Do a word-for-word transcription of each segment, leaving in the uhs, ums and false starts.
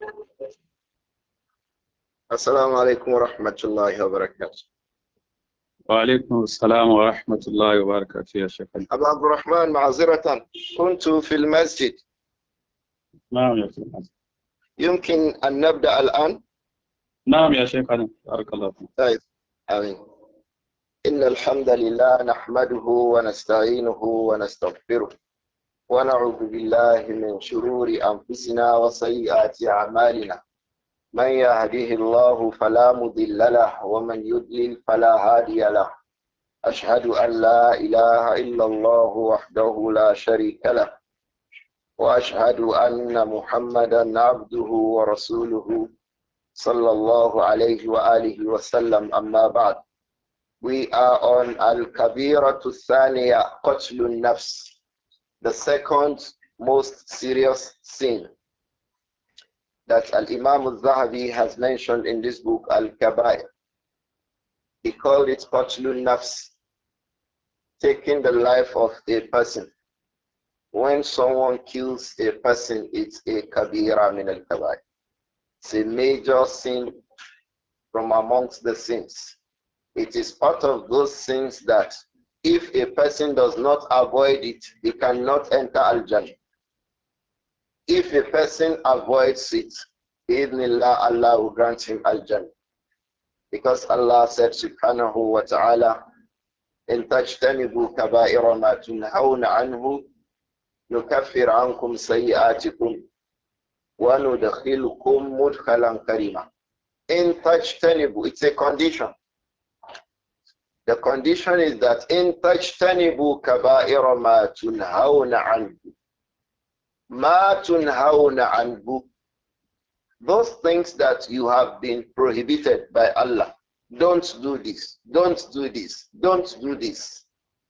السلام عليكم ورحمة الله وبركاته. وعليكم السلام ورحمة الله وبركاته يا شيخ. أبو عبد الرحمن، معذرة كنت في المسجد. نعم يا شيخ. يمكن أن نبدأ الآن؟ نعم يا شيخ، بارك الله فيك. طيب، آمين. إن الحمد لله نحمده ونستعينه ونستغفره ونعوذ بالله من شرور أنفسنا وسيئات أعمالنا. من يهده الله فلا مضل له ومن يضلل فلا هادي له. أشهد أن لا إله إلا الله وحده لا شريك له، وأشهد أن محمدا عبده ورسوله صلى الله عليه وآله وسلم. أما بعد. We are on Al-Kabiratu Thaniya, Qatlun Nafs, the second most serious sin that Al-Imam al-Zahabi has mentioned in this book, Al-Kabair. He called it Qatlun Nafs, taking the life of a person. When someone kills a person, it's a Kabira min al-Kabair. It's a major sin from amongst the sins. It is part of those sins that if a person does not avoid it, he cannot enter Al-Jannah. If a person avoids it, Ibnillah, Allah will grant him Al-Jannah. Because Allah said, Subhanahu wa ta'ala, إن تجتنبوا كبائر ما تنهون عنه نكفر عنكم سيئاتكم وندخلكم مدخلا كريما. إن تجتنبوا, it's a condition. The condition is that in tajtanibu kaba'ira ma tunhauna anhu. Ma tunhauna anhu. Those things that you have been prohibited by Allah. Don't do this. Don't do this. Don't do this.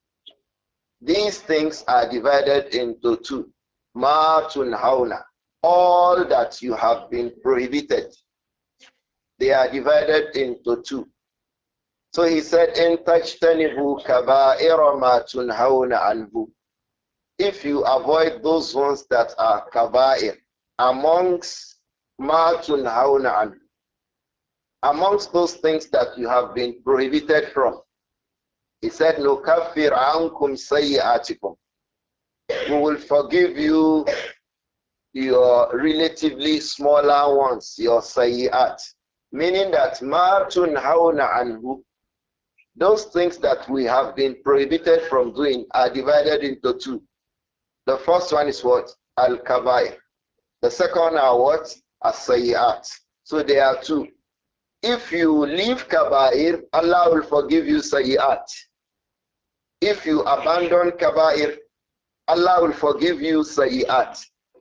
These things are divided into two. Ma tunhauna. All that you have been prohibited. They are divided into two. So he said, "In tajtanibu kaba'ira ma tunhauna anhu." If you avoid those ones that are kaba'ir, amongst ma tunhauna anhu, amongst those things that you have been prohibited from, he said, "Nukaffir ankum sayyi'atikum." We will forgive you your relatively smaller ones, your sayyi'at, meaning that ma tunhauna anhu. Those things that we have been prohibited from doing are divided into two. The first one is what? Al-Kabair. The second are what? As-Sayyat. So there are two. If you leave Kabair, Allah will forgive you Sayyat. If you abandon Kabair, Allah will forgive you Sayyat.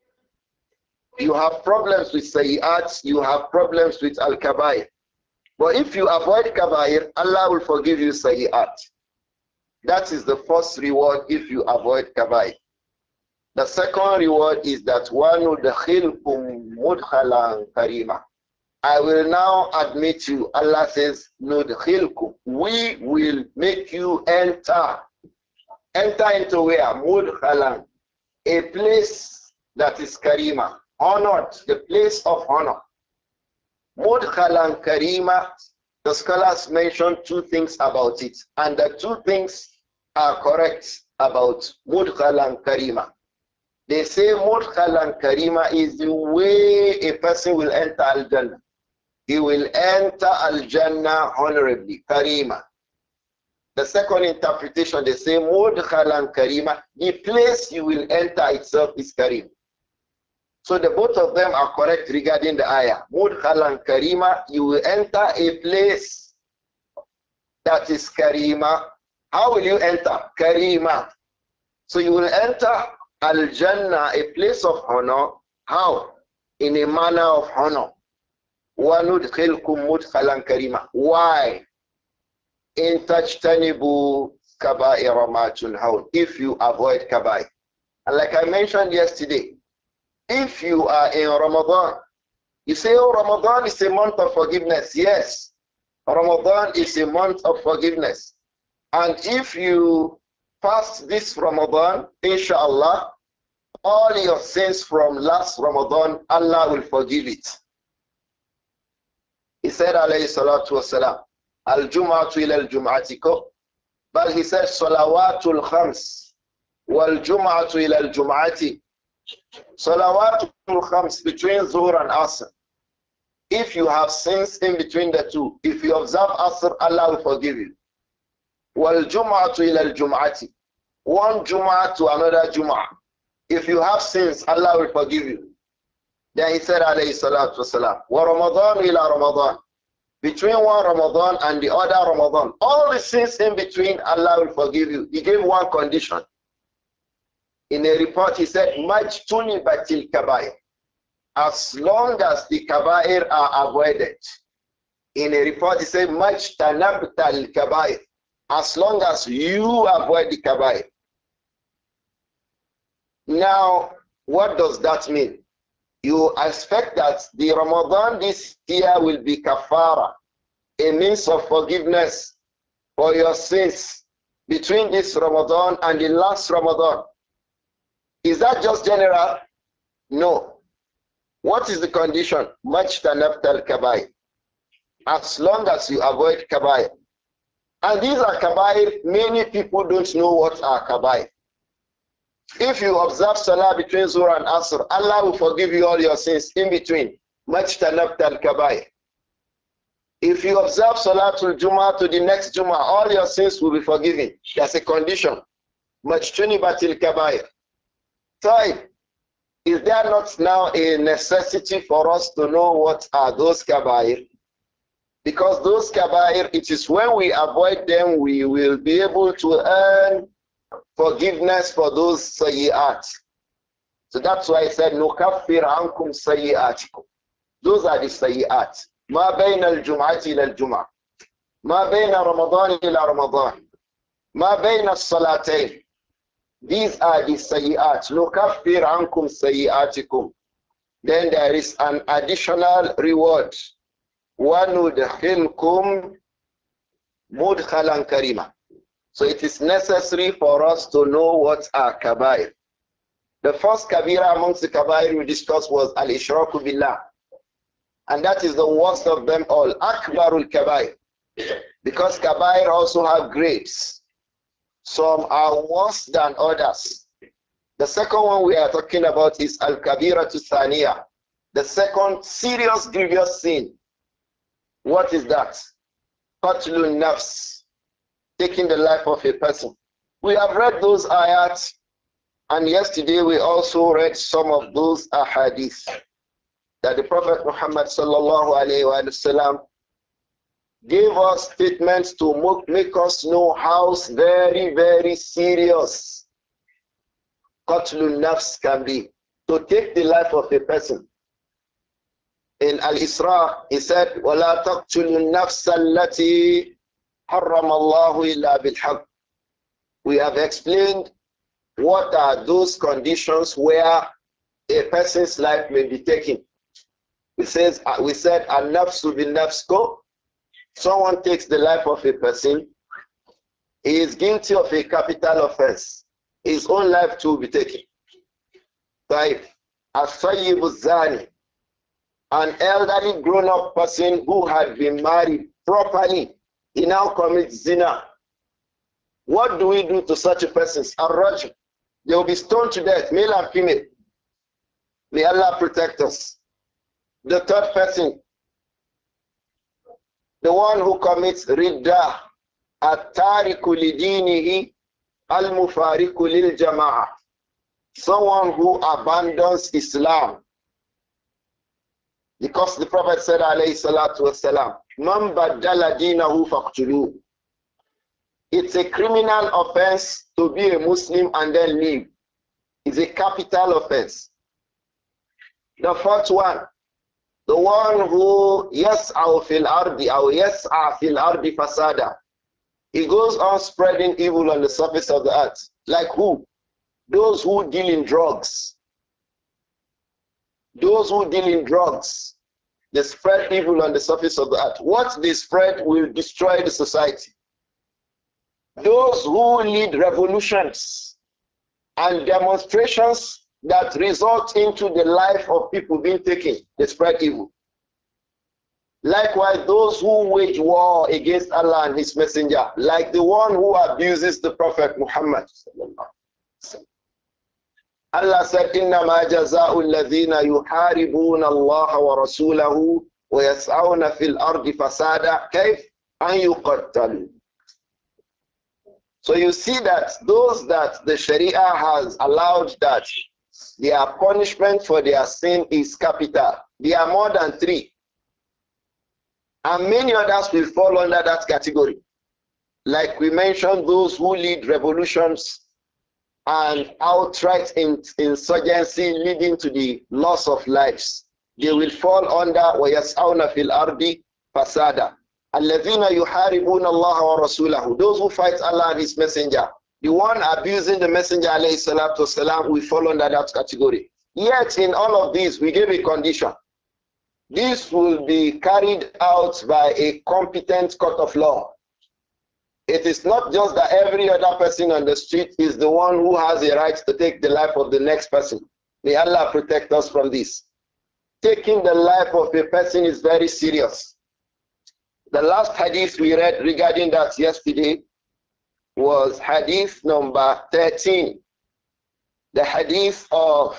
You have problems with Sayyat, you have problems with Al-Kabair. But if you avoid Kabair, Allah will forgive you Sayyat. That is the first reward if you avoid Kabair. The second reward is that وَنُدْخِلْكُمْ مُدْخَلًا كَرِيمًا. I will now admit you. Allah says, نُدْخِلْكُمْ. We will make you enter. Enter into where? Mudkhalan. A place that is Karima. Honored. The place of honor. Mudkhalan Karima, the scholars mention two things about it, and the two things are correct about Mudkhalan Karima. They say Mudkhalan Karima is the way a person will enter Al-Jannah. He will enter Al-Jannah honorably, Karima. The second interpretation, they say Mudkhalan Karima, the place you will enter itself is Karim. So the both of them are correct regarding the ayah. Mudkhalan Karima, you will enter a place that is Karima. How will you enter? Karima. So you will enter Al-Jannah, a place of honor. How? In a manner of honor. وَنُدْخِلْكُمْ مُدْخَلًا كَرِيمًا. Why? In tajtanibu kaba'ira ma tunhaun. If you avoid kabair. And like I mentioned yesterday, if you are in Ramadan, you say, oh, Ramadan is a month of forgiveness. Yes, Ramadan is a month of forgiveness. And if you fast this Ramadan, inshallah, all your sins from last Ramadan, Allah will forgive it. He said, alayhi salatu wasalam, al-jum'atu ila al-jum'ati ko. But he said, salawatul khams, wal-jum'atu ila al-jum'ati. Salawatul khams between Zuhr and Asr. If you have sins in between the two, if you observe Asr, Allah will forgive you. Wal-jum'atu ila al-jum'ati. One Jum'ah to another Jum'ah. If you have sins, Allah will forgive you. Then he said, alayhi salatu wasalam, wa Ramadan ila Ramadan. Between one Ramadan and the other Ramadan, all the sins in between, Allah will forgive you. He gave one condition. In a report, he said, Majtuni batil kabair. As long as the kabair are avoided. In a report, he said, Majtanabtal kabair. As long as you avoid the kabair. Now, what does that mean? You expect that the Ramadan this year will be kafara, a means of forgiveness for your sins between this Ramadan and the last Ramadan. Is that just general? No. What is the condition? Majtanabtal kabair. As long as you avoid kabair. And these are kabair, many people don't know what are kabair. If you observe Salah between Zuhr and Asr, Allah will forgive you all your sins in between. Majtanabtal kabair. If you observe Salatul Jummah to the next Jummah, all your sins will be forgiven. That's a condition. Majtunibatil kabair. Third, is there not now a necessity for us to know what are those kabair? Because those kabair, it is when we avoid them, we will be able to earn forgiveness for those sayyi'at. So that's why I said, nukaffir ankum sayyi'atikum. Those are the sayyi'at. Ma bayna al-jum'ati ila al-jum'ah. Ma bayna Ramadan ila Ramadan. Ma bayna as-salatayn. These are the sayyi'at. Nukaffir ankum sayyi'atikum. Then there is an additional reward. وَنُدْخِلْكُمْ مُدْخَلًا كَرِيمًا. So it is necessary for us to know what are kabair. The first kabira amongst the kabair we discussed was al-ishraku billah. And that is the worst of them all. Akbarul kabair. Because kabair also have grades. Some are worse than others. The second one we are talking about is al-kabira to thaniya. The second serious grievous sin. What is that? Qatlun nafs. Taking the life of a person. We have read those ayats, and yesterday we also read some of those ahadith that the Prophet Muhammad sallallahu alayhi wa sallam gave us statements to make us know how very, very serious qatlun nafs can be. To take the life of a person. In Al-Isra, he said, وَلَا تَقْتُلُوا النَّفْسَ الَّتِي حَرَّمَ اللَّهُ إِلَّا بِالْحَقِّ. We have explained what are those conditions where a person's life may be taken. We says we said an-nafsu bin-nafs. Someone takes the life of a person, he is guilty of a capital offense. His own life too will be taken. Five, as-sayyibu zani. An elderly grown-up person who had been married properly, he now commits zina. What do we do to such a person? Ar-rajm. They will be stoned to death, male and female. May Allah protect us. The third person, the one who commits ridda, at-tariku lidinihi, al-mufariku lil jama'ah. Someone who abandons Islam. Because the Prophet said, alayhi salatu wasalam, man baddala dinahu faqtuluhu. It's a criminal offense to be a Muslim and then leave. It's a capital offense. The fourth one, the one who yas'aw fil ardi or yas'a fil ardi fasada. He goes on spreading evil on the surface of the earth. Like who? Those who deal in drugs. Those who deal in drugs, they spread evil on the surface of the earth. What they spread will destroy the society. Those who lead revolutions and demonstrations that result into the life of people being taken, they spread evil. Likewise, those who wage war against Allah and His Messenger, like the one who abuses the Prophet Muhammad. Allah said, إِنَّمَا جَزَاءُ الَّذِينَ يُحَارِبُونَ اللَّهَ وَرَسُولَهُ وَيَسْعَوْنَ فِي الْأَرْضِ فَسَادًا كَيْفَ أَنْ يُقَتَّلُوا. So you see that those that the Sharia has allowed that their punishment for their sin is capital. They are more than three. And many others will fall under that category. Like we mentioned, those who lead revolutions and outright insurgency leading to the loss of lives. They will fall under وَيَسْعَوْنَ فِي الْأَرْضِ فَسَادًا. الَّذِينَ يُحَارِبُونَ اللَّهَ وَرَسُولَهُ. Those who fight Allah and His Messenger. The one abusing the Messenger alayhi salatu wasalam will fall under that category. Yet in all of these, we gave a condition. This will be carried out by a competent court of law. It is not just that every other person on the street is the one who has a right to take the life of the next person. May Allah protect us from this. Taking the life of a person is very serious. The last hadith we read regarding that yesterday was hadith number thirteen. The hadith of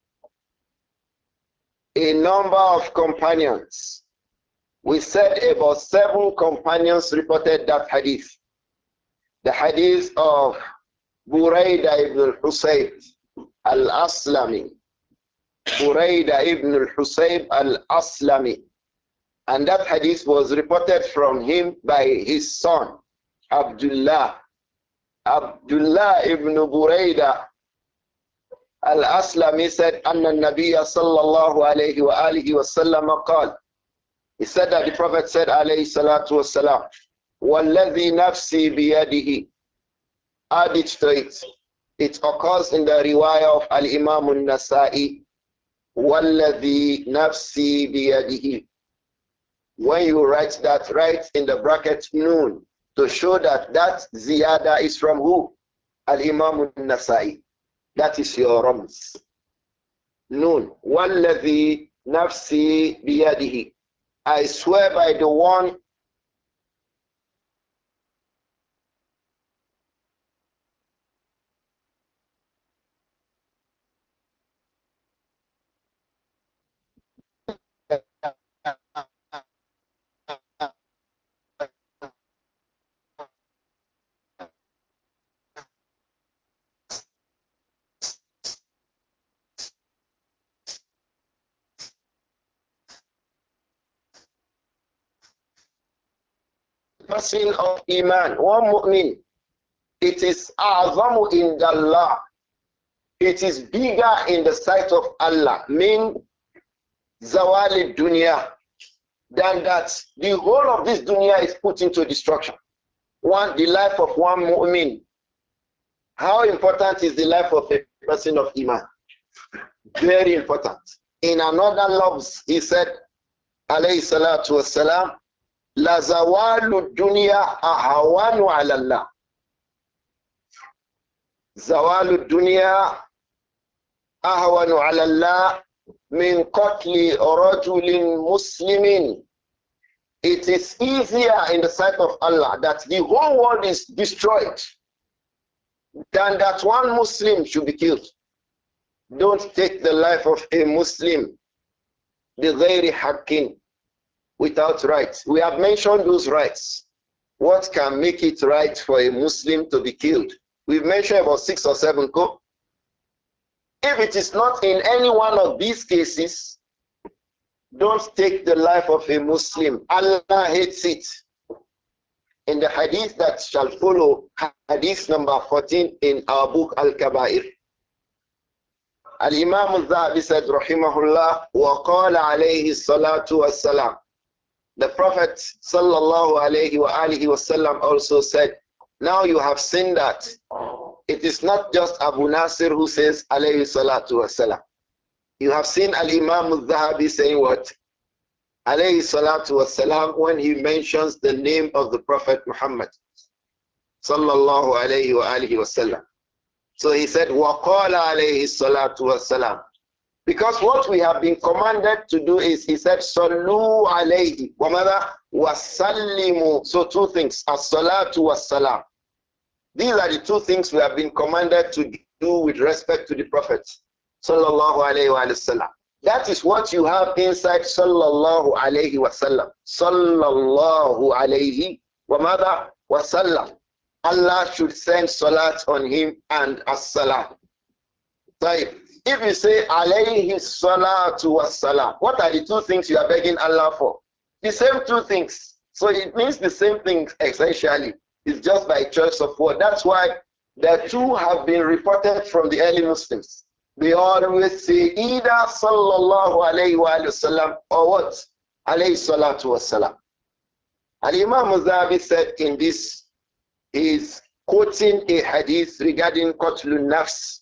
a number of companions. We said about seven companions reported that hadith. The hadith of Burayda ibn al-Husayb al-Aslami. Burayda ibn al-Husayb al-Aslami. And that hadith was reported from him by his son, Abdullah. Abdullah ibn Burayda al-Aslami said, Anna Nabiya sallallahu alayhi wa alihi wa sallam qal. He said that the Prophet said, alayhi salatu wa salam, وَالَّذِي نَفْسِي بِيَدِهِ. Add it to it. It occurs in the riwayah of Al-Imam al-Nasa'i. وَالَّذِي نَفْسِي بِيَدِهِ. When you write that, write in the bracket noon to show that that ziyada is from who? Al-Imam al-Nasa'i. That is your rams. Noon. وَالَّذِي نَفْسِي بِيَدِهِ. I swear by the one person of Iman, one mu'min, it is a'zamu indallah. It is bigger in the sight of Allah, mean zawali dunya, than that the whole of this dunya is put into destruction. One, the life of one mu'min. How important is the life of a person of Iman? Very important. In another loves, he said, alayhi salatu wassalam, La zawalu dunya ahawanu ala Allah. Zawalu dunya ahawanu ala Allah min qatli rajulin muslimin. It is easier in the sight of Allah that the whole world is destroyed than that one Muslim should be killed. Don't take the life of a Muslim بِغَيْرِ حَقٍّ, without rights. We have mentioned those rights. What can make it right for a Muslim to be killed? We've mentioned about six or seven. Co if it is not in any one of these cases, don't take the life of a Muslim. Allah hates it. In the hadith that shall follow, hadith number fourteen in our book Al-Kaba'ir, Al-Imam al-Zahabi said, Rahimahullah, وَقَالَ عَلَيْهِ الصَّلَاةُ وَالسَّلَامُ. The Prophet sallallahu alayhi wa alihi wasallam also said, now you have seen that it is not just Abu Nasir who says alayhi salatu wasalam. You have seen Al-Imam al-Zahabi saying what? Alayhi salatu wasalam, when he mentions the name of the Prophet Muhammad sallallahu alayhi wa alihi wasallam. So he said, وَقَالَ عَلَيْهِ الصَّلَاةُ وَالسَّلَامُ. Because what we have been commanded to do is, he said, Sallu alayhi wa mada wasallimu. So two things, as-salatu was-salam. These are the two things we have been commanded to do with respect to the Prophet. Sallallahu alayhi wa sallam. That is what you have inside Sallallahu alayhi wa sallam. Sallallahu alayhi wa mada wasallam. Allah should send salat on him and as-salam. So if you say alayhi salatu wassalam, what are the two things you are begging Allah for? The same two things. So it means the same thing essentially. It's just by choice of word. That's why the two have been reported from the early Muslims. They always say either sallallahu alayhi wa sallam or what? Alayhi salatu wassalam. And Imam Muzabi said in this, he is quoting a hadith regarding Qatlun Nafs.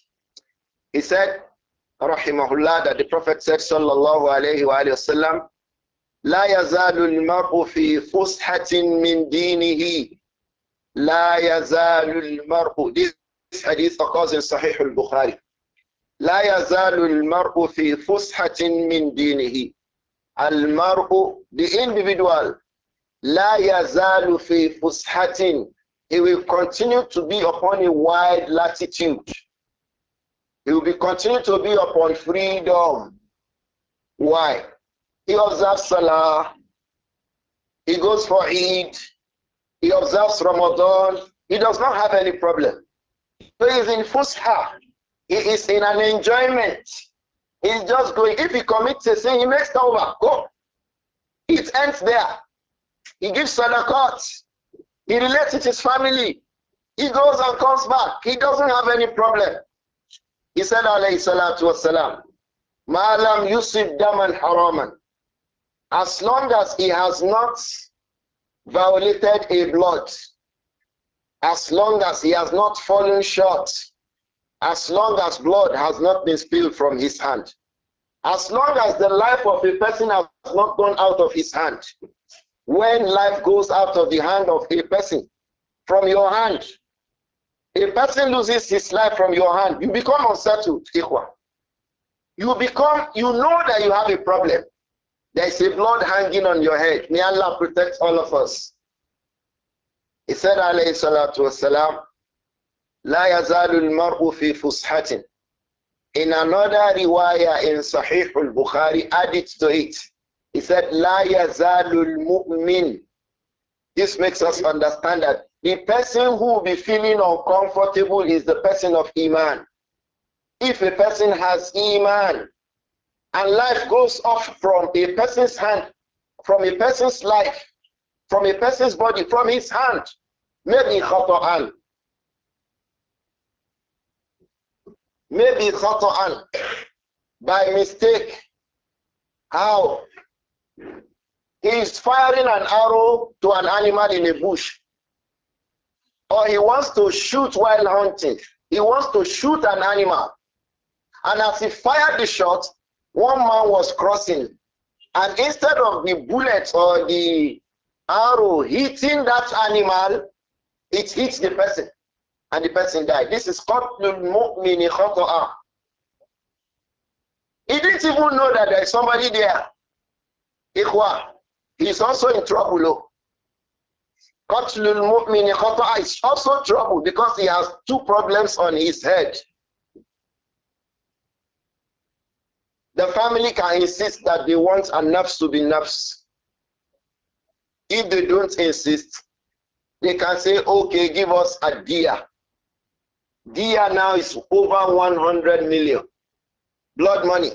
He said, rahimahullah, that the Prophet said, sallallahu alayhi wa sallam, la yazalu al-mar'u fi fushatin min dinihi. La yazalu al-mar'u. This hadith occurs in Sahih al-Bukhari. La yazalu al-mar'u fi fushatin min dinihi. Al-mar'u, the individual, la yazalu fi fushatin. He will continue to be upon a wide latitude. He will be continue to be upon freedom. Why? He observes Salah. He goes for Eid. He observes Ramadan. He does not have any problem. So he is in Fusha. He is in an enjoyment. He's just going. If he commits a sin, he makes tawbah. Go. It ends there. He gives sadaqat. He relates with his family. He goes and comes back. He doesn't have any problem. He said, alayhi salatu wassalam, ma'alam yusib daman haraman. As long as he has not violated a blood, as long as he has not fallen short, as long as blood has not been spilled from his hand, as long as the life of a person has not gone out of his hand. When life goes out of the hand of a person, from your hand, a person loses his life from your hand, you become unsettled. You become, you know that you have a problem. There is a blood hanging on your head. May Allah protect all of us. He said, alayhi salatu wassalam, la yazalu al-mar'u fi fushatin. In another riwayah in Sahih al-Bukhari, add it to it. He said, la yazalu al-mu'min. This makes us understand that the person who will be feeling uncomfortable is the person of Iman. If a person has Iman and life goes off from a person's hand, from a person's life, from a person's body, from his hand, maybe khata'an, maybe khata'an, by mistake. How? He is firing an arrow to an animal in a bush. Or he wants to shoot while hunting. He wants to shoot an animal. And as he fired the shot, one man was crossing. And instead of the bullet or the arrow hitting that animal, it hits the person. And the person died. This is qatlul mu'mini khata'a. He didn't even know that there is somebody there. Ikhwa, he is also in trouble. Qatlul mu'mini khata'a is also trouble because he has two problems on his head. The family can insist that they want a nafs to be nafs. If they don't insist, they can say, okay, give us a diya. Diya now is over one hundred million. Blood money.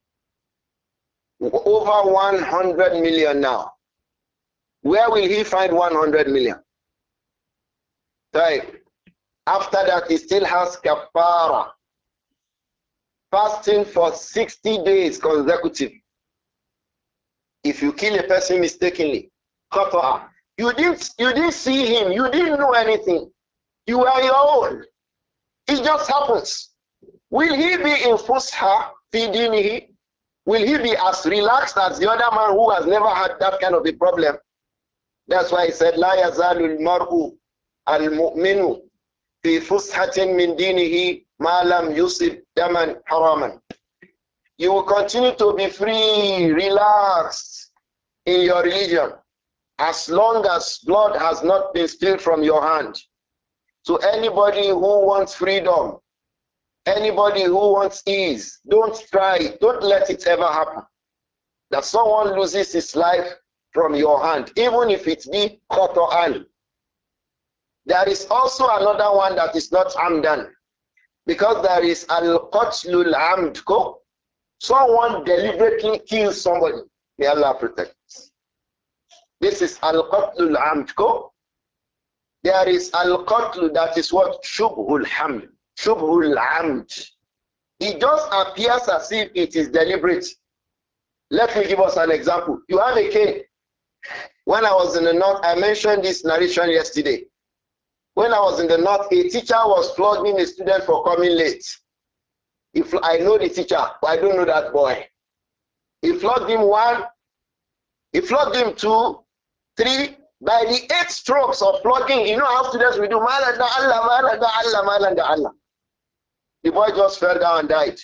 Over one hundred million now. Where will he find one hundred million? Right. After that, he still has kafara. Fasting for sixty days consecutive. If you kill a person mistakenly, kafara. You didn't, you didn't see him. You didn't know anything. You were your own. It just happens. Will he be in fusha fi dinihi? Will he be as relaxed as the other man who has never had that kind of a problem? That's why he said, La yazalu al-mar'u al-mu'minu fi fushatin min dinihi ma lam yusib daman haraman. You will continue to be free, relaxed in your religion, as long as blood has not been spilled from your hand. So anybody who wants freedom, anybody who wants ease, don't try, don't let it ever happen that someone loses his life from your hand, even if it be qata'an. There is also another one that is not amdan, because there is al-qatlul amd. Someone deliberately kills somebody. May Allah protect us. This is al-qatlul amd. There is al-qatl, that is what? Shubhul hamd. Shubhul amd. It just appears as if it is deliberate. Let me give us an example. You have a cane. When I was in the north, I mentioned this narration yesterday. When I was in the north, a teacher was flogging a student for coming late. If I know the teacher, but I don't know that boy. He flogged him one, he flogged him two, three. By the eight strokes of flogging, you know how students will do, malanda Allah, malanda Allah, malanda Allah. The boy just fell down and died.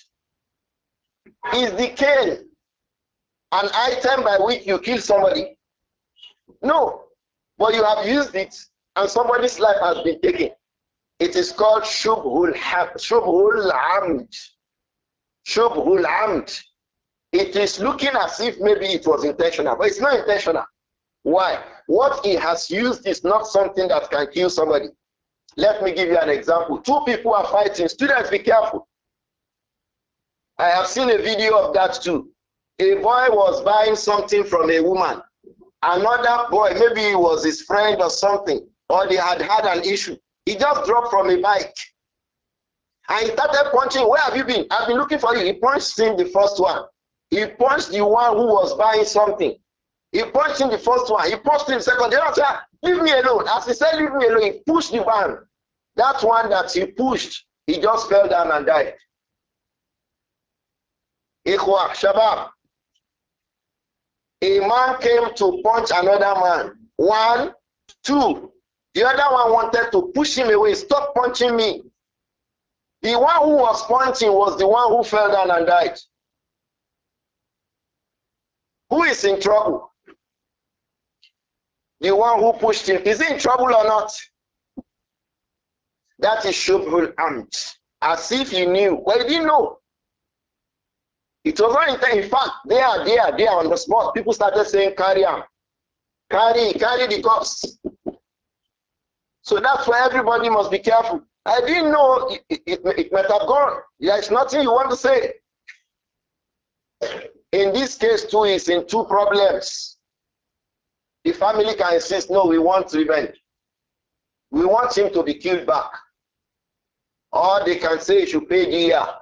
Is the cane an item by which you kill somebody? No. But you have used it and somebody's life has been taken. It is called Shubhul Shubhul Amd. Shubhul Amd. It is looking as if maybe it was intentional, but it's not intentional. Why? What he has used is not something that can kill somebody. Let me give you an example. Two people are fighting. Students, be careful. I have seen a video of that too. A boy was buying something from a woman. Another boy, maybe it was his friend or something, or they had had an issue. He just dropped from a bike. And he started punching. Where have you been? I've been looking for you. He punched him the first one. He punched the one who was buying something. He punched him the first one. He punched him the second. The other said, leave me alone. As he said, leave me alone, he pushed the van. That one that he pushed, he just fell down and died. Ikhwa, Shabab. A man came to punch another man. One, two. The other one wanted to push him away. Stop punching me. The one who was punching was the one who fell down and died. Who is in trouble? The one who pushed him. Is he in trouble or not? That is Shubhul Amd. As if he knew. Well, he didn't know. It was not in fact, they are there, they are on the spot. People started saying, carry on. Carry, carry the cops. So that's why everybody must be careful. I didn't know it, it, it, it might have gone. There's nothing you want to say. In this case, too, is in two problems. The family can insist, no, we want revenge. We want him to be killed back. Or they can say he should pay diya.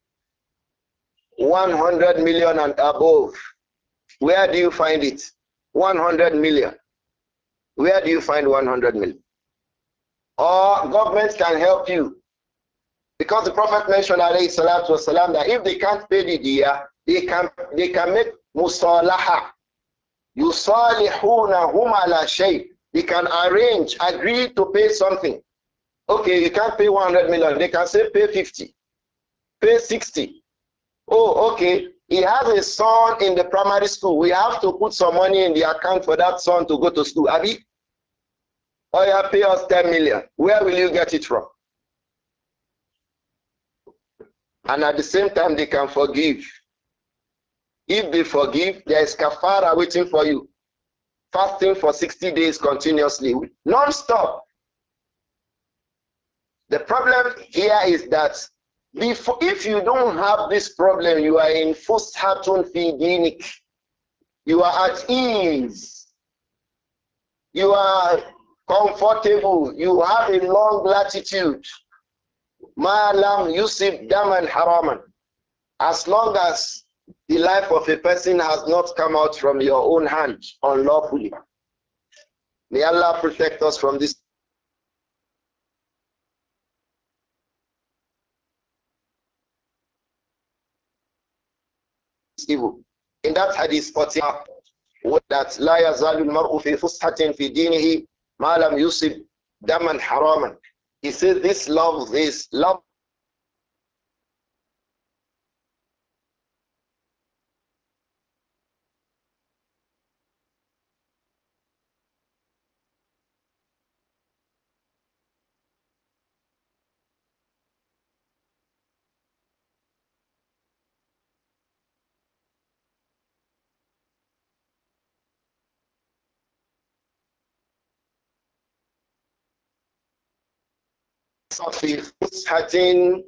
one hundred million and above. Where do you find it? one hundred million. Where do you find one hundred million? Or government can help you. Because the Prophet mentioned, alayhi salatu wasalam, that if they can't pay the diya, they can, they can make musalaha. Yusalihunahum ala shay. They can arrange, agree to pay something. Okay, you can't pay one hundred million. They can say pay fifty, pay sixty. Oh, okay. He has a son in the primary school. We have to put some money in the account for that son to go to school. Abi? Or you pay us ten million. Where will you get it from? And at the same time, they can forgive. If they forgive, there is kafara waiting for you. Fasting for sixty days continuously, non-stop. The problem here is that before, if you don't have this problem, you are in fushatun fi dinik. You are at ease. You are comfortable. You have a long latitude. Ma lam yusib daman haraman. As long as the life of a person has not come out from your own hand unlawfully. May Allah protect us from this evil. In that hadith forty, that la yazalu al-mar'u fi fushatin fi dinihi ma lam yusib daman haraman. He said this love is love في فسحة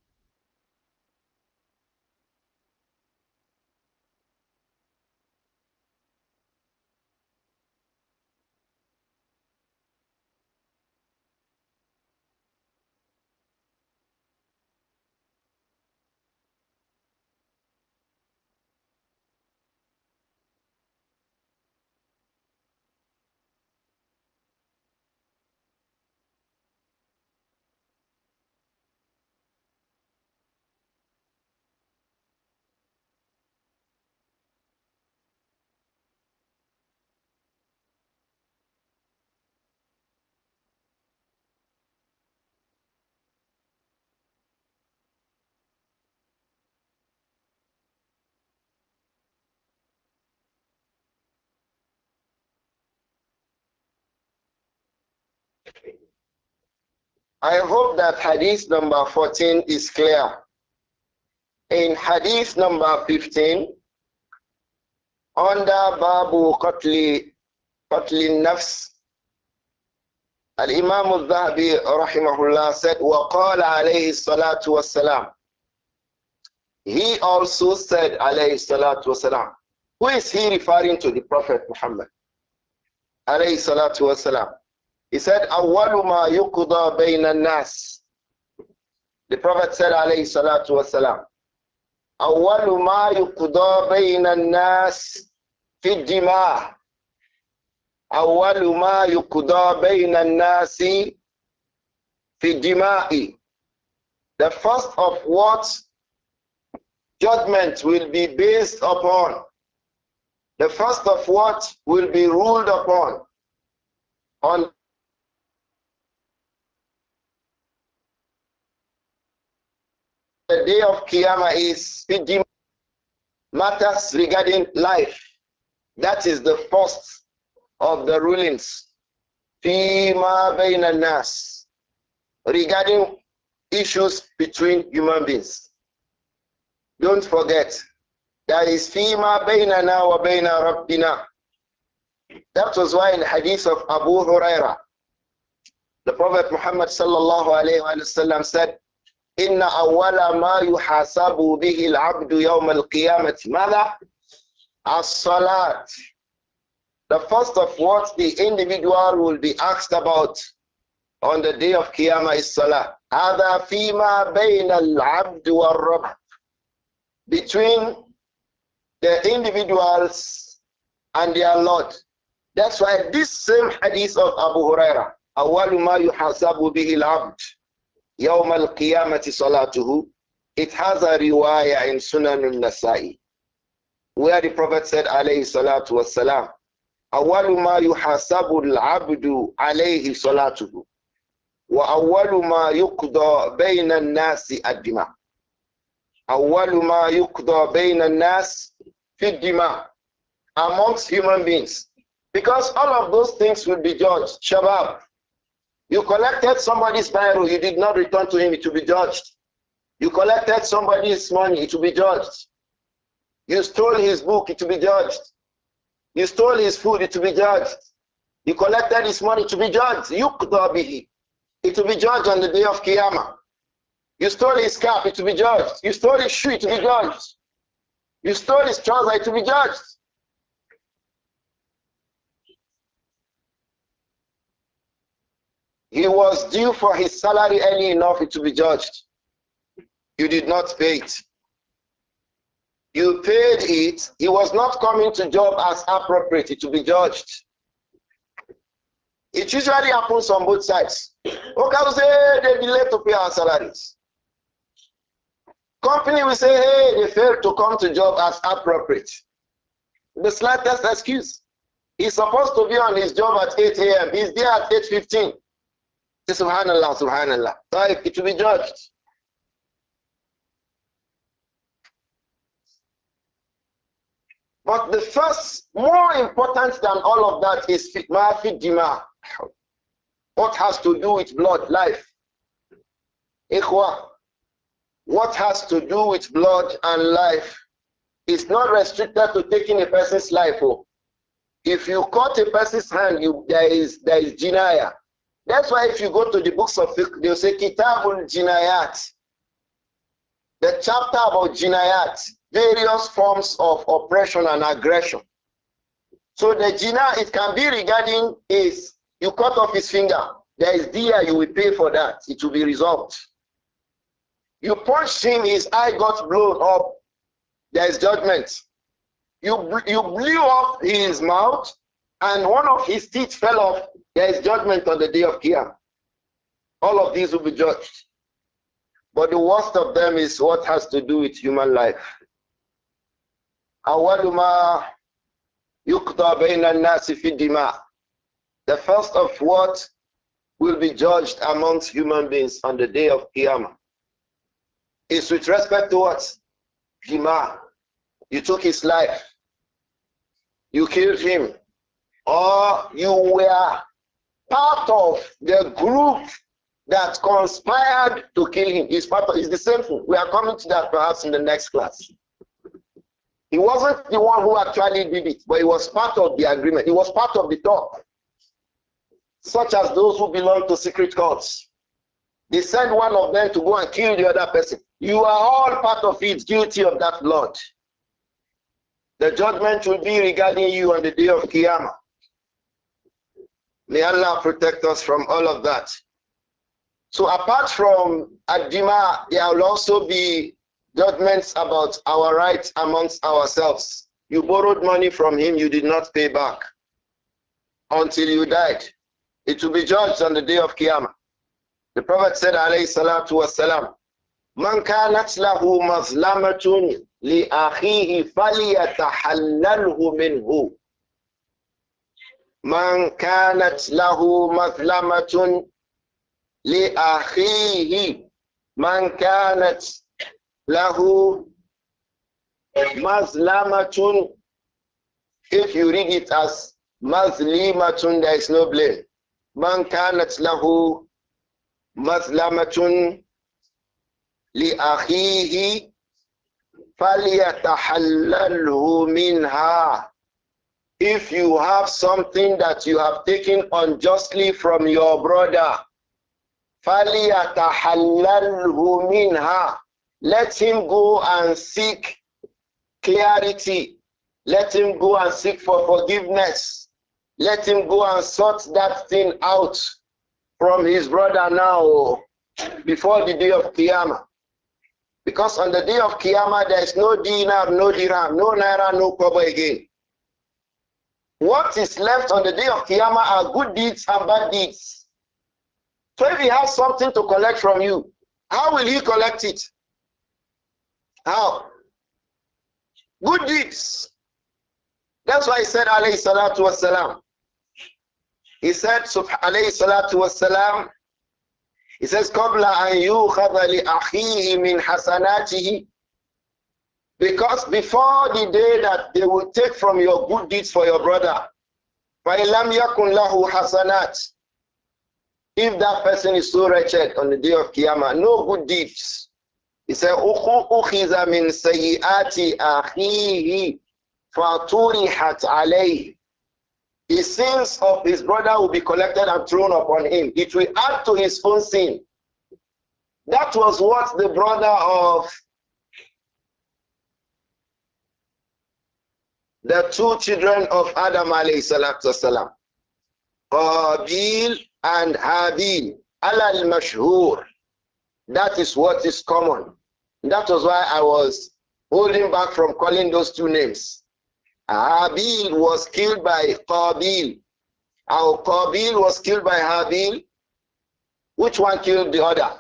I hope that hadith number fourteen is clear. In hadith number fifteen, under Babu Qatli Qatli Nafs, Al-Imam al-Dhahabi rahimahullah said, وَقَالَ عَلَيْهِ الصَّلَاةُ وَالسَّلَامُ. He also said, alayhi salatu wasalam. Who is he referring to? The Prophet Muhammad, alayhi salatu wasalam. He said, أَوَّلُ مَا يُقْضَى بَيْنَ النَّاسِ. The Prophet said, alayhi salatu wasalam, أَوَّلُ مَا يُقْضَى بَيْنَ النَّاسِ فِي الدِّمَاءِ. أَوَّلُ مَا يُقْضَى بَيْنَ النَّاسِ فِي الدِّمَاءِ. The first of what judgment will be based upon, the first of what will be ruled upon on the day of Qiyamah is matters regarding life. That is the first of the rulings. Fima bayna nas, regarding issues between human beings. Don't forget, that is Fima baynana wa bayna rabbina. That was why in the hadith of Abu Huraira, the Prophet Muhammad sallallahu alayhi wa sallam said, إن أول ما يحاسب به العبد يوم القيامة ماذا؟ الصلاة. The first of what the individual will be asked about on the day of Qiyamah is Salah. هذا فيما بين العبد والرب. Between the individuals and their Lord. That's why this same hadith of Abu Huraira, أول ما يحاسب به العبد يوم القيامة صلاته, it has a riwayah in Sunan al-Nasa'i, where the Prophet said, alayhi salatu wassalam, أول ما يحاسب العبد عليه صلاته وأول ما يقضى بين الناس الدماء. أول ما يقضى بين الناس في الدماء, amongst human beings. Because all of those things will be judged. Shabab, you collected somebody's biro, you did not return to him, it will be judged. You collected somebody's money, it will be judged. You stole his book, it will be judged. You stole his food, it will be judged. You collected his money, it will be judged. Yuqda bihi. It will be judged on the day of Qiyamah. You stole his cap, it will be judged. You stole his shoe, it will be judged. You stole his trouser, it will be judged. He was due for his salary early enough, it will be judged. You did not pay it. You paid it. He was not coming to job as appropriate, it will be judged. It usually happens on both sides. Okay, will say they delay to pay our salaries. Company will say, hey, they failed to come to job as appropriate. The slightest excuse. He's supposed to be on his job at eight A M He's there at eight fifteen. Subhanallah, subhanallah. So it will be judged. But the first, more important than all of that is ma'afid dima. What has to do with blood, life? Ikhwa, what has to do with blood and life is not restricted to taking a person's life. Oh. If you cut a person's hand, you, there is there is jinaya. That's why if you go to the books of fiqh, they'll say Kitabul Jinayat. The chapter about Jinayat, various forms of oppression and aggression. So the Jina, it can be regarding is you cut off his finger. There is dear, you will pay for that. It will be resolved. You punched him, his eye got blown up. There is judgment. You, you blew up his mouth and one of his teeth fell off. There is judgment on the day of Qiyamah. All of these will be judged. But the worst of them is what has to do with human life. أول ما يقضى بين الناس في الدماء. The first of what will be judged amongst human beings on the day of Qiyamah is with respect to what? Dima. You took his life. You killed him. Or you were part of the group that conspired to kill him. It's part of, it's the same thing. We are coming to that perhaps in the next class. He wasn't the one who actually did it, but he was part of the agreement. He was part of the talk. Such as those who belong to secret cults. They send one of them to go and kill the other person. You are all part of it, guilty of that blood. The judgment will be regarding you on the day of Qiyamah. May Allah protect us from all of that. So apart from Ad-Dima, there will also be judgments about our rights amongst ourselves. You borrowed money from him, you did not pay back until you died. It will be judged on the day of Qiyamah. The Prophet said, alayhi salatu wassalam, Man kanat lahu mazlamatun li akhihi faliyatahallalhu minhu. Man kanat lahu mazlamatun li akhihi. Man kanat lahu mazlamatun. If you read it as mazlimatun, there is no blame. Man kanat lahu mazlamatun li akhihi falyatahallalhu minha. If you have something that you have taken unjustly from your brother, falyatahallalhu minha. Let him go and seek clarity. Let him go and seek for forgiveness. Let him go and sort that thing out from his brother now before the day of Qiyamah. Because on the day of Qiyamah, there is no dinar, no dirham, no naira, no kobo again. What is left on the day of Qiyamah are good deeds and bad deeds. So if he has something to collect from you, how will he collect it? How? Good deeds. That's why he said, alayhi salatu wassalam. He said, alayhi salatu wassalam, he says, قَبْلَ أَنْ يُؤْخَذَ لِأَخِيهِ مِنْ حَسَنَاتِهِ. Because before the day that they will take from your good deeds for your brother, فَإِلَّمْ يَكُنْ لَهُ حَسَنَاتٍ. If that person is so wretched on the day of Qiyamah, no good deeds. He said, أُخِذَ مِنْ سَيِّئَاتِ أَخِيهِ فَطُرِحَتْ عَلَيْهِ. The sins of his brother will be collected and thrown upon him. It will add to his own sin. That was what the brother of the two children of Adam alayhi salatu wasalam, Qabil and Habil, alal mashhur. That is what is common. That was why I was holding back from calling those two names. Habil was killed by Qabil. Our Qabil was killed by Habil. Which one killed the other?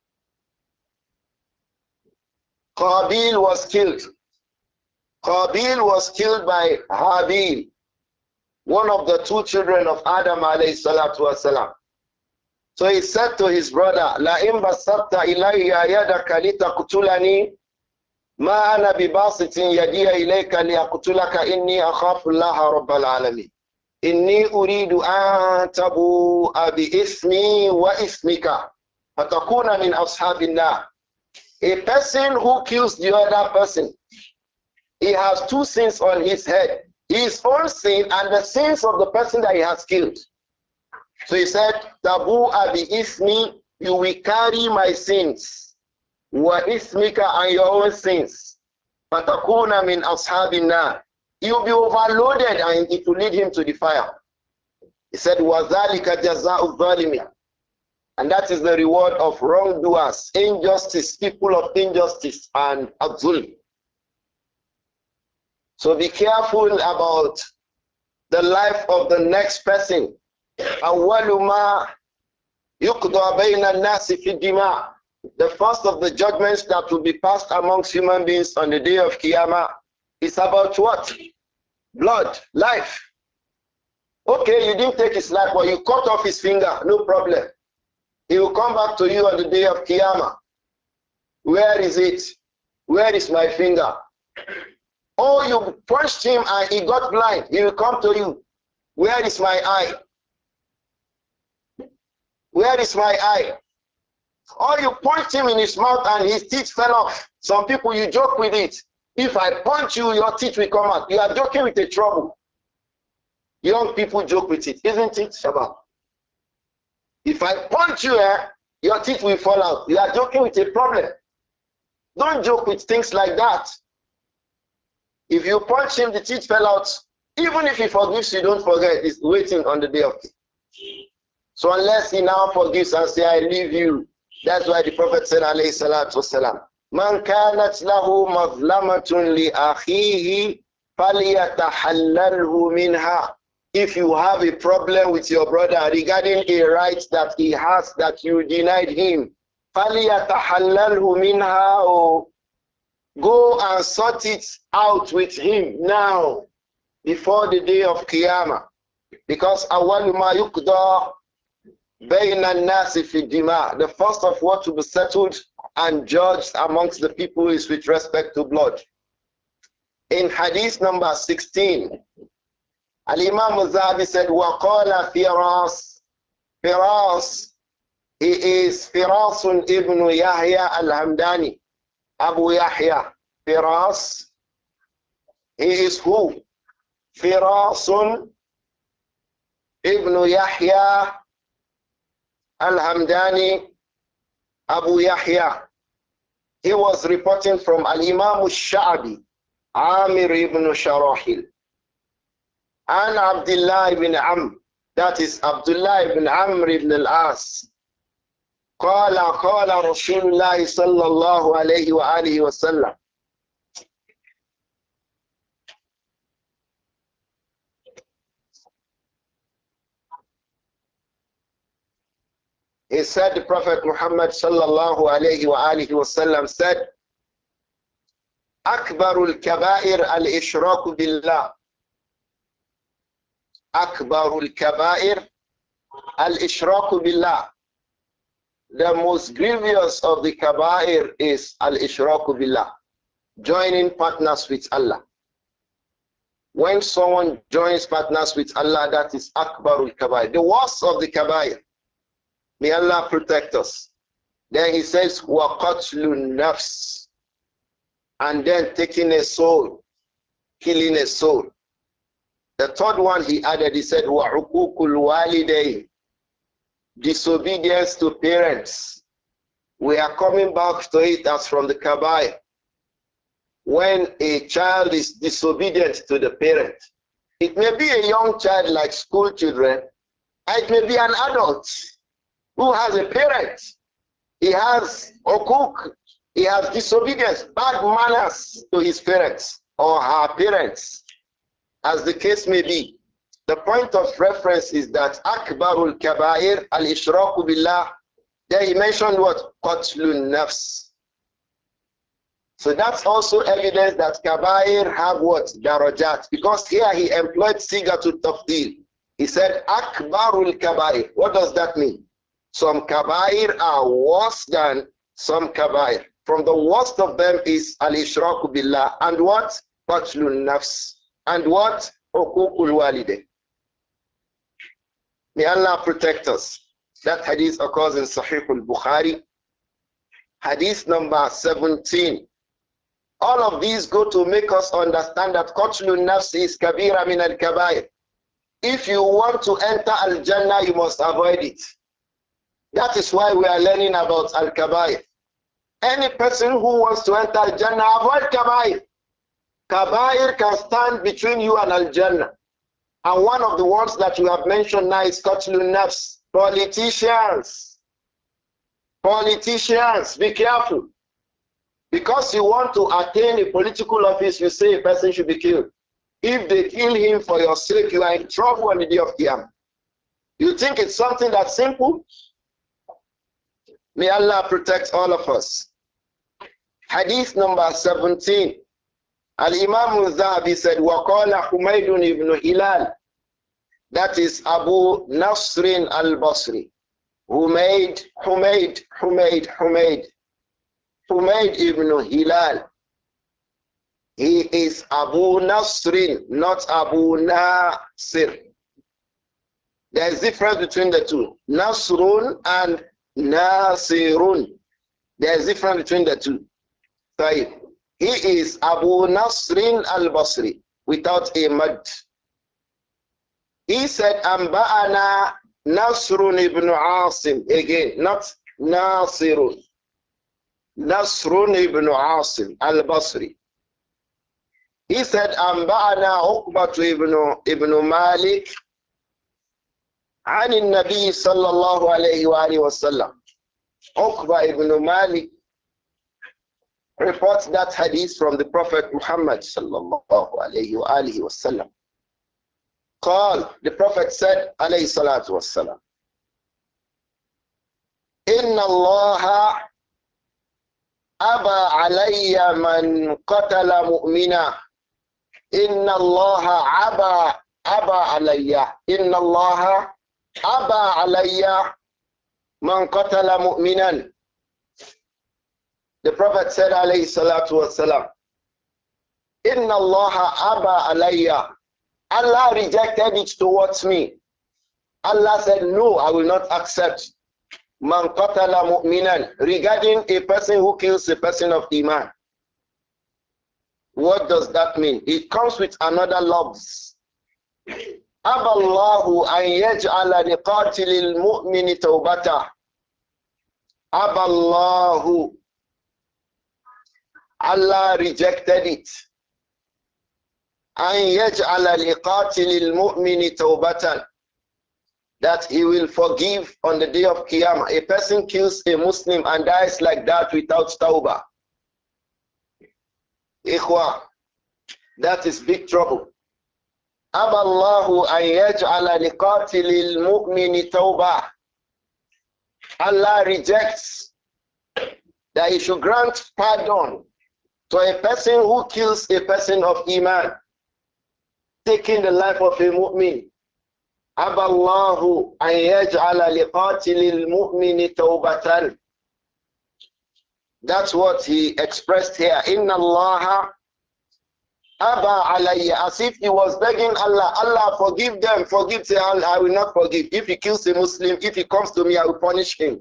Qabil was killed. Qabil was killed by Habil, one of the two children of Adam alayhi salatu wasalam. So he said to his brother, La in basatta ilayya yadaka litaqtulani ma ana bibasitin yadiya ilayka liaqtulaka inni akhafu Allah rabbal alamin. Inni uridu an tabu'a bi ismi wa ismika fatakuna min ashabin nar. A person who kills the other person, he has two sins on his head. His own sin and the sins of the person that he has killed. So he said, Tabu abi ismi, you will carry my sins. Wa ismika, and your own sins. Fatakuna min ashabina. You'll be overloaded and it will lead him to the fire. He said, Wazalika jaza'u zalimin. And that is the reward of wrongdoers, injustice, people of injustice and abzul. So be careful about the life of the next person. The first of the judgments that will be passed amongst human beings on the day of Qiyamah is about what? Blood, life. Okay, you didn't take his life, but you cut off his finger, no problem. He will come back to you on the day of Qiyamah. Where is it? Where is my finger? Oh, you punched him and he got blind. He will come to you. Where is my eye? Where is my eye? Or you punched him in his mouth and his teeth fell off. Some people, you joke with it. If I punch you, your teeth will come out. You are joking with the trouble. Young people joke with it, isn't it, Shabbat? If I punch you, eh, your teeth will fall out. You are joking with a problem. Don't joke with things like that. If you punch him, the teeth fell out. Even if he forgives you, don't forget, he's waiting on the day of it. So unless he now forgives and say, I leave you, that's why the Prophet said, alayhi salatu wasalam, Man kanat lahu mazlamatun li akhihi falyatahallalhu minha. If you have a problem with your brother regarding a right that he has that you denied him, falyatahallalhu minha. Go and sort it out with him now, before the day of Qiyamah. Because awwal ma yuqda bayna an-nasi fi dima, the first of what will be settled and judged amongst the people is with respect to blood. In hadith number sixteen, Al-Imam al-Zahabi said, وَقَالَ Firas, Firas, he is Firasun ibn Yahya al-Hamdani, Abu Yahya, Firas, he is who? Firasun ibn Yahya al-Hamdani, Abu Yahya. He was reporting from Al-Imam al-Sha'bi, Amir ibn Sharahil, and Abdullah ibn Amr, that is Abdullah ibn Amr ibn al-As. قال قال رسول الله صلى الله عليه وآله وسلم. He said, the Prophet Muhammad sallallahu alayhi wa alihi wasallam said, Akbarul kabair al-ishraku billah. Akbarul kabair al-ishraku billah. The most grievous of the kabair is al-ishraku billah, joining partners with Allah. When someone joins partners with Allah, that is akbarul kabair, the worst of the kabair. May Allah protect us. Then he says, wa qatlun nafs, and then taking a soul, killing a soul. The third one he added, he said, wa uququl walidayn, disobedience to parents. We are coming back to it as from the kabair. When a child is disobedient to the parent, it may be a young child like school children, it may be an adult who has a parent. He has uquq, he has disobedience, bad manners to his parents or her parents, as the case may be. The point of reference is that Akbarul Kabair al-Ishraku Billah. Then he mentioned what? Qatlun Nafs. So that's also evidence that Kabair have what? Darajat. Because here he employed Sigatul Tafdil. He said Akbarul Kabair. What does that mean? Some Kabair are worse than some Kabair. From the worst of them is al-Ishraku Billah. And what? Qatlun Nafs. And what? Uququl Walidayn. May Allah protect us. That hadith occurs in Sahih al-Bukhari. Hadith number seventeen. All of these go to make us understand that Qatlun Nafs is Kabira min al-Kabair. If you want to enter Al-Jannah, you must avoid it. That is why we are learning about Al-Kabair. Any person who wants to enter Al-Jannah, avoid Kabair. Kabair can stand between you and Al-Jannah. And one of the ones that you have mentioned now is Qatlun Nafs. Politicians. Politicians, be careful. Because you want to attain a political office, you say a person should be killed. If they kill him for your sake, you are in trouble on the day of Qiyamah. You think it's something that's simple? May Allah protect all of us. Hadith number seventeen. Al-Imam al-Zahabi said, وَقَالَ حُمَيْدٌ ibn Hilal. That is Abu Nasrin al-Basri. Humayd, Humayd, Humayd, Humayd. Humayd ibn Hilal. He is Abu Nasrin, not Abu Nasir. There is difference between the two. Nasrun and Nasirun. There is difference between the two. So he is Abu Nasrin al-Basri without a mad. He said, Amba'ana Nasrun ibn Asim. Again, not Nasirun. Nasrun ibn Asim al-Basri. He said, Amba'ana Uqbatu ibn, ibn Malik عن النبي صلى الله عليه وآله وسلم. Uqba ibn Malik reports that hadith from the Prophet Muhammad صلى الله عليه وآله وسلم. قال, the Prophet said عليه الصلاة والسلام, إن الله أبى علي من قتل مؤمنا. إن الله أبى أبى علي. إن الله أبى علي من قتل مؤمنا. The Prophet said عليه الصلاة والسلام, إن الله أبى علي. Allah rejected it towards me. Allah said, no, I will not accept. Man qatala mu'minan, regarding a person who kills a person of Iman. What does that mean? It comes with another lobs. Aballahu an yaj'ala liqatilil mu'mini tawbata. Aballahu. Allah rejected it. An yaj'ala liqatilil mu'mini tawbatan. That he will forgive on the day of Qiyamah. A person kills a Muslim and dies like that without tawbah. Ikhwa, that is big trouble. Aballahu an yaj'ala liqatilil mu'mini tawbah. Allah rejects that he should grant pardon to a person who kills a person of Iman, taking the life of a mu'min. Aballahu an yaj'ala liqatilil mu'mini tawbatan. That's what he expressed here. Inna Allah aba alayya. As if he was begging Allah, Allah forgive them, forgive them. I will not forgive. If he kills a Muslim, if he comes to me, I will punish him.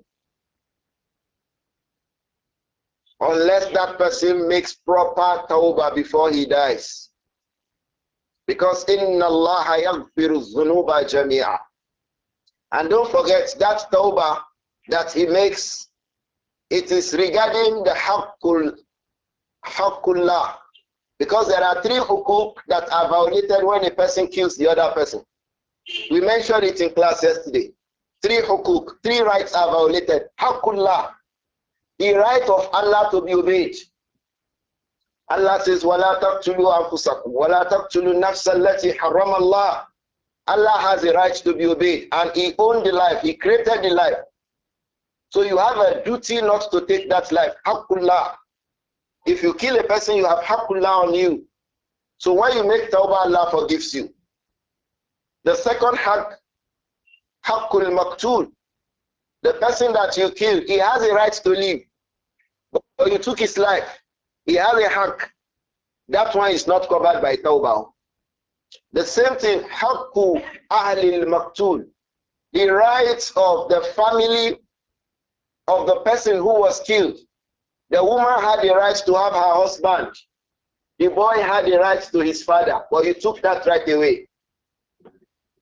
Unless that person makes proper tawbah before he dies. Because inna Allah yaghfiru dhunuba jami'a. And don't forget that tawbah that he makes, it is regarding the haqqul haqqullah. Because there are three hukuk that are violated when a person kills the other person. We mentioned it in class yesterday. Three hukuk, three rights are violated. Haqqullah, the right of Allah to be obeyed. Allah says, وَلَا تَقْتُلُوا أَنفُسَكُمْ وَلَا تَقْتُلُوا النَّفْسَ الَّتِي حَرَّمَ اللَّهُ. Allah has a right to be obeyed, and He owned the life. He created the life. So you have a duty not to take that life. Haqqullah. If you kill a person, you have haqqullah on you. So when you make tawbah, Allah forgives you. The second haqq, haqqul maqtul. The person that you killed, he has a right to live. But you took his life. He has a haqq. That one is not covered by tawbah. The same thing, haqqu ahlil maqtul. The rights of the family of the person who was killed. The woman had the right to have her husband. The boy had the right to his father, but you took that right away.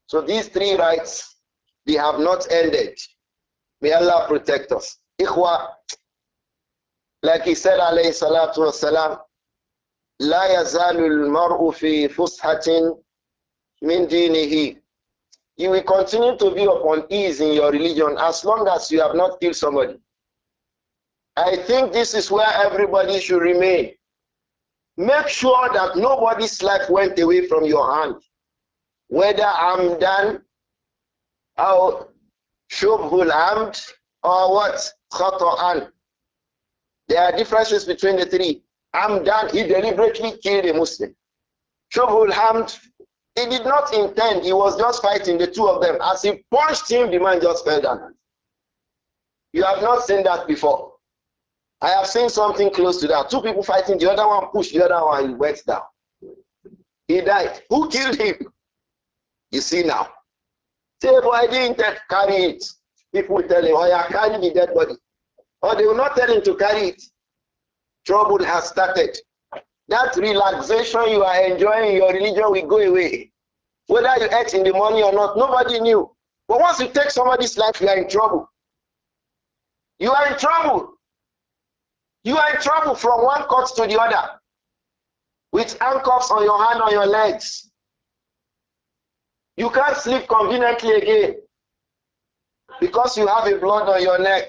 So these three rights, they have not ended. May Allah protect us. Ikhwa, like he said, alayhi salatu wasalam, لا يزال المرء في فسحة من دينه. You will continue to be upon ease in your religion as long as you have not killed somebody. I think this is where everybody should remain. Make sure that nobody's life went away from your hand. Whether I'm done, or shubhul amd, or what? Khata'an. There are differences between the three. I'm done, he deliberately killed a Muslim. Shubhul amd, he did not intend, he was just fighting the two of them. As he punched him, the man just fell down. You have not seen that before. I have seen something close to that. Two people fighting, the other one pushed the other one, he went down. He died. Who killed him? You see now. Say, but I didn't carry it. People will tell him, oh, yeah, carry the dead body. Or they will not tell him to carry it. Trouble has started. That relaxation you are enjoying in your religion will go away. Whether you ate in the morning or not, nobody knew. But once you take somebody's life, you are in trouble. You are in trouble. You are in trouble from one court to the other. With handcuffs on your hand, on your legs. You can't sleep conveniently again. Because you have a blood on your neck.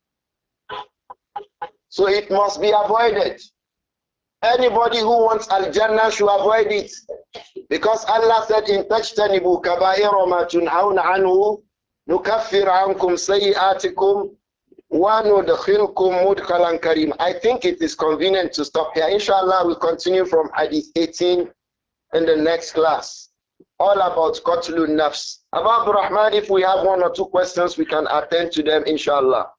So it must be avoided. Anybody who wants Al-Jannah should avoid it. Because Allah said in Tajtanibu kabaira ma tunhauna anhu nukaffir ankum sayi'atikum wa nudkhilkum mudkhalan karim. I think it is convenient to stop here. Inshallah, we'll continue from Hadith eighteen in the next class. All about Qatlun Nafs. About Rahman, if we have one or two questions, we can attend to them, inshallah.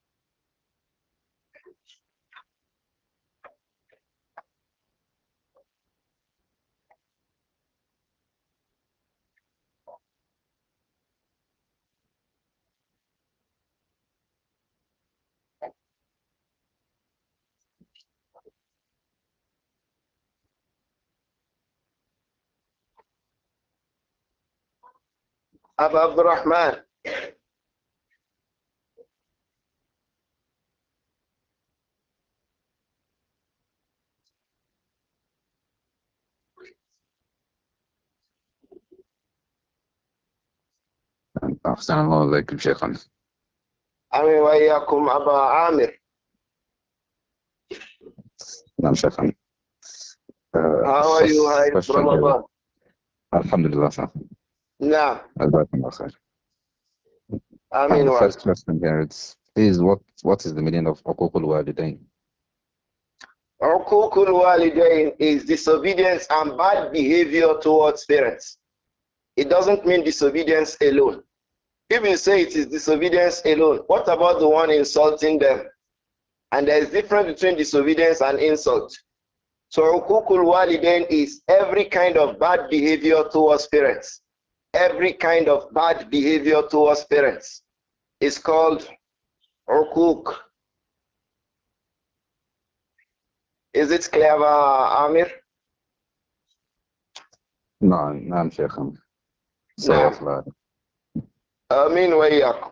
Abu Abdurrahman. أحسن الله إليكم شيخنا. أمين وإياكم أبا عامر. نعم شيخنا. How are you? Hi, Ramadan. Alhamdulillah. Naam. Jazakumullah khair. Ameen. The first question here is, is what what is the meaning of Uququl Walidain? Uququl Walidain is disobedience and bad behavior towards parents. It doesn't mean disobedience alone. If you say it is disobedience alone, what about the one insulting them? And there is difference between disobedience and insult. So Uququl Walidain is every kind of bad behavior towards parents. Every kind of bad behavior towards parents is called Uquq. Is it clear, Amir? No, no, Shaykhana. نعم. آمين وإياكم.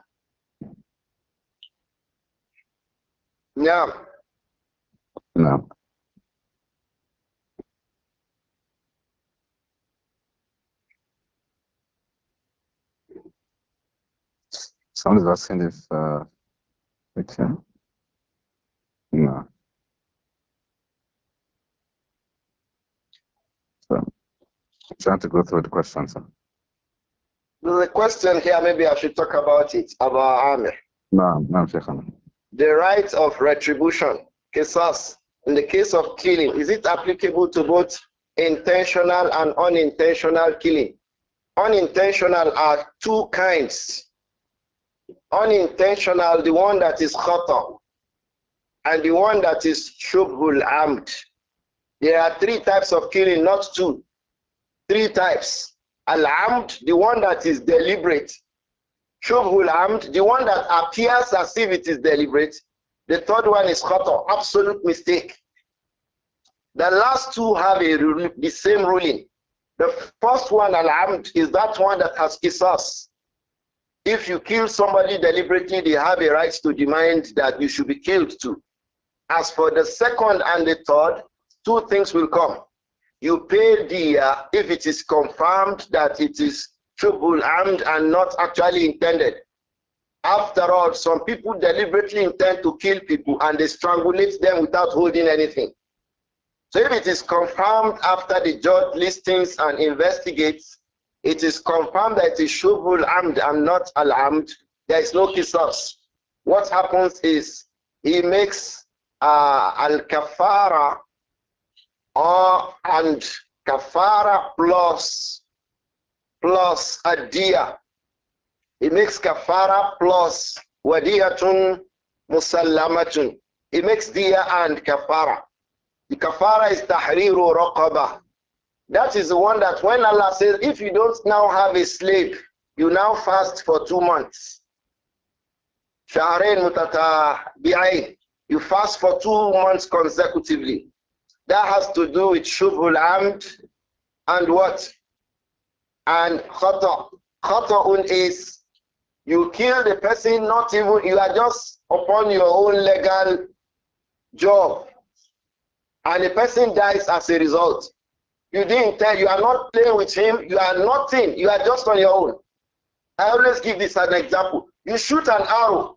نعم. نعم. Someone is asking if uh, we can. No. So, I'm trying to go through the questions. There's a question here, maybe I should talk about it, about Amir. No, no, Shaykhana. The right of retribution, qisas, in the case of killing, is it applicable to both intentional and unintentional killing? Unintentional are two kinds. Unintentional, the one that is khata, and the one that is shubhul amd. There are three types of killing, not two. Three types. Al-amd, the one that is deliberate. Shubhul amd, the one that appears as if it is deliberate. The third one is khata, absolute mistake. The last two have a, the same ruling. The first one, al-amd, is that one that has qisas. If you kill somebody deliberately, they have a right to demand that you should be killed too. As for the second and the third, two things will come. You pay diya if it is confirmed that it is shubhul amd and not actually intended. After all, some people deliberately intend to kill people and they strangulate them without holding anything. So if it is confirmed after the judge listens and investigates, it is confirmed that it is shubhul amd and not al-amd, there is no qisas. What happens is he makes uh, al-kafara or and kafara plus plus adiyah. He makes kafara plus wadiyatun musallamatun. He makes diya and kafara. The kafara is tahriru raqabah. That is the one that when Allah says, if you don't now have a slave, you now fast for two months. Shahrain mutatabi'ain. You fast for two months consecutively. That has to do with shubhul amd and what? And khata. Khata'un is you kill the person, not even, you are just upon your own legal job. And the person dies as a result. You didn't tell, you are not playing with him, you are nothing, you are just on your own. I always give this as an example. You shoot an arrow,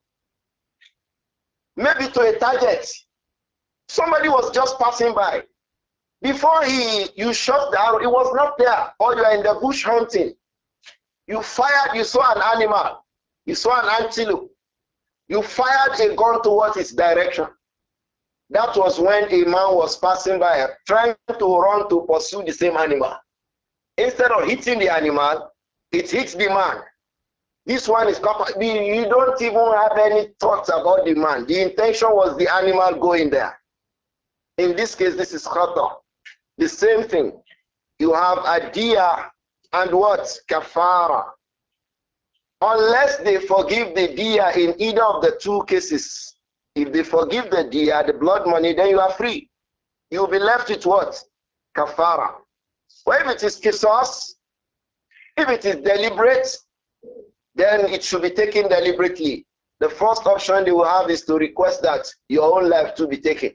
maybe to a target. Somebody was just passing by. Before he you shot the arrow, it was not there, or you are in the bush hunting. You fired, you saw an animal, you saw an antelope. You fired a gun towards its direction. That was when a man was passing by, trying to run to pursue the same animal. Instead of hitting the animal, it hits the man. This one is, you don't even have any thoughts about the man. The intention was the animal going there. In this case, this is khata. The same thing. You have adiyah and what? Kafara. Unless they forgive the diya in either of the two cases. If they forgive the diya, the blood money, then you are free. You'll be left with what? Kafara. Well, if it is qisas, if it is deliberate, then it should be taken deliberately. The first option they will have is to request that your own life to be taken.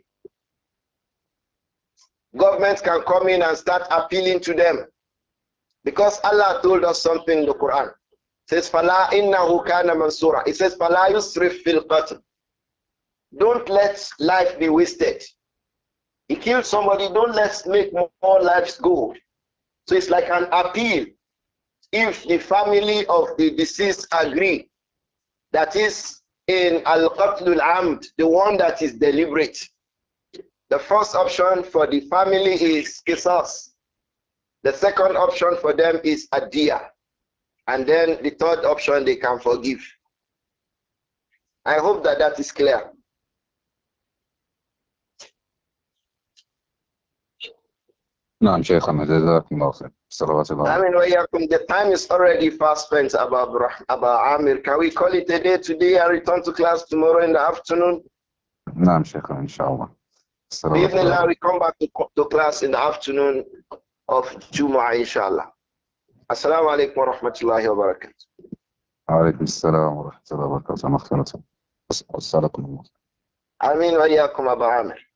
Government can come in and start appealing to them. Because Allah told us something in the Quran. It says, Fala innahu kana mansura. It says, Fala yusrif fil qatl. Don't let life be wasted. He killed somebody, don't let's make more lives go. So it's like an appeal. If the family of the deceased agree, that is in al-qatlul amd, the one that is deliberate. The first option for the family is qisas. The second option for them is adiyah. And then the third option, they can forgive. I hope that that is clear. نعم شيخنا جزاكم الله خير صلوات الله I mean, the time is already fast spent about about Amir. Can we call it a day today and return to class tomorrow in the afternoon? نعم شيخنا إن شاء الله صلوات Evening, now الله we come back to, to class in the afternoon of Jumu'ah, inshallah. Assalamu alaikum wa rahmatullahi wa barakatuh. وعليكم السلام ورحمة الله وبركاته مغفرة وصلكم الله Amin wa iyyakum Aba Amir.